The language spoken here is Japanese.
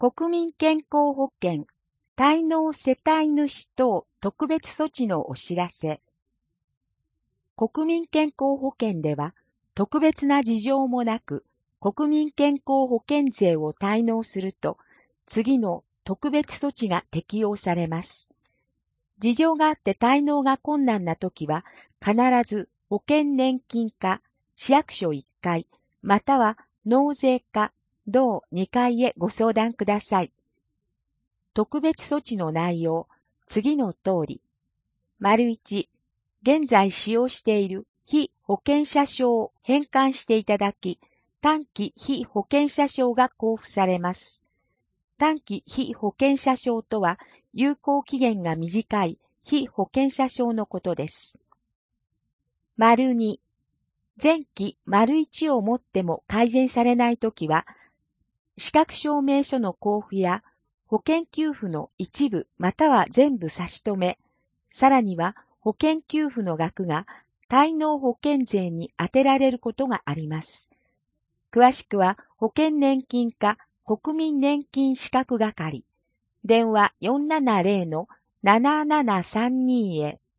国民健康保険滞納世帯主等特別措置のお知らせ。国民健康保険では特別な事情もなく国民健康保険税を滞納すると次の特別措置が適用されます。事情があって滞納が困難なときは必ず保険年金課、市役所1階、または納税課、同2階へご相談ください。特別措置の内容、次の通り。1、現在使用している被保険者証を返還していただき、短期被保険者証が交付されます。短期被保険者証とは、有効期限が短い被保険者証のことです。2、前期1をもっても改善されないときは、資格証明書の交付や保険給付の一部または全部差し止め、さらには保険給付の額が滞納保険税に充てられることがあります。詳しくは保険年金課国民年金資格係、電話470-7732へ。